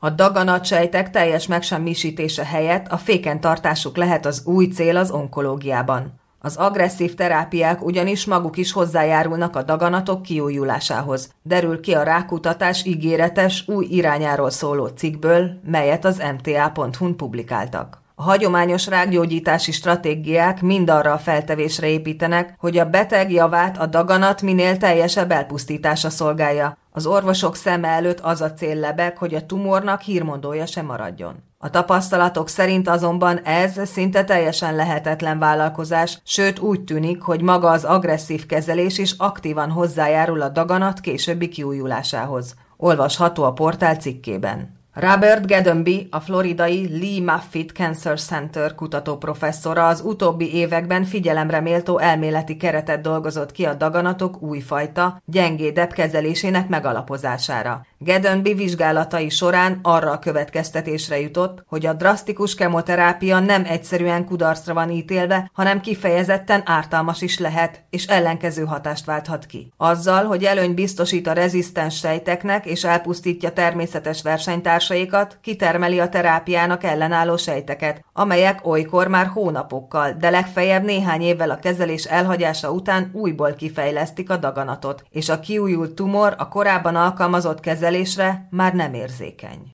A daganatsejtek teljes megsemmisítése helyett a féken tartásuk lehet az új cél az onkológiában. Az agresszív terápiák ugyanis maguk is hozzájárulnak a daganatok kiújulásához, derül ki a rákutatás ígéretes új irányáról szóló cikkből, melyet az mta.hu-n publikáltak. A hagyományos rákgyógyítási stratégiák mind arra a feltevésre építenek, hogy a beteg javát a daganat minél teljesebb elpusztítása szolgálja. Az orvosok szeme előtt az a cél lebeg, hogy a tumornak hírmondója sem maradjon. A tapasztalatok szerint azonban ez szinte teljesen lehetetlen vállalkozás, sőt úgy tűnik, hogy maga az agresszív kezelés is aktívan hozzájárul a daganat későbbi kiújulásához. Olvasható a portál cikkében. Robert Gadenby, a floridai Lee Moffitt Cancer Center kutatóprofesszora az utóbbi években figyelemre méltó elméleti keretet dolgozott ki a daganatok újfajta, gyengédebb kezelésének megalapozására. Gadenby vizsgálatai során arra a következtetésre jutott, hogy a drasztikus kemoterápia nem egyszerűen kudarcra van ítélve, hanem kifejezetten ártalmas is lehet, és ellenkező hatást válthat ki. Azzal, hogy előny biztosít a rezisztens sejteknek és elpusztítja természetes versenytársaikat, kitermeli a terápiának ellenálló sejteket, amelyek olykor már hónapokkal, de legfeljebb néhány évvel a kezelés elhagyása után újból kifejlesztik a daganatot, és a kiújult tumor a korábban alkalmazott kezelésre már nem érzékeny.